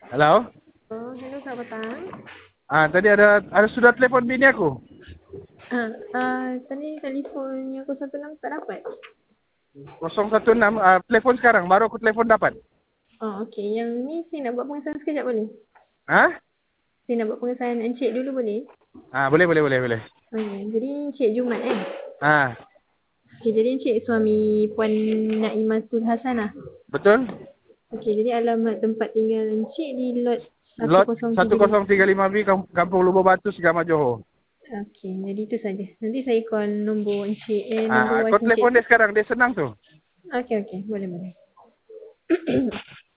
Halo? Oh, hello Kak Batang. Tadi ada sudah telepon bini aku. Tadi telefonnya 06 tak dapat. 016, telepon sekarang. Baru aku telepon dapat. Oh, okey. Yang ni saya nak buat pengesahan sekejap boleh? Hah? Saya nak buat pengesahan Encik dulu boleh? Boleh. Okey. Jadi Encik Jumat kan? Ah, Okey, jadi Encik suami Puan Naimatul Hasanah. betul? Okey, jadi alamat tempat tinggal Encik di lot Lot 1035. 1035B Kampung Lubuk Batu, Segamat, Johor. Okey, jadi itu saja. Nanti saya call nombor Encik, nombor Kau wife Encik. telepon dia sekarang. Dia senang tu. Okey, boleh.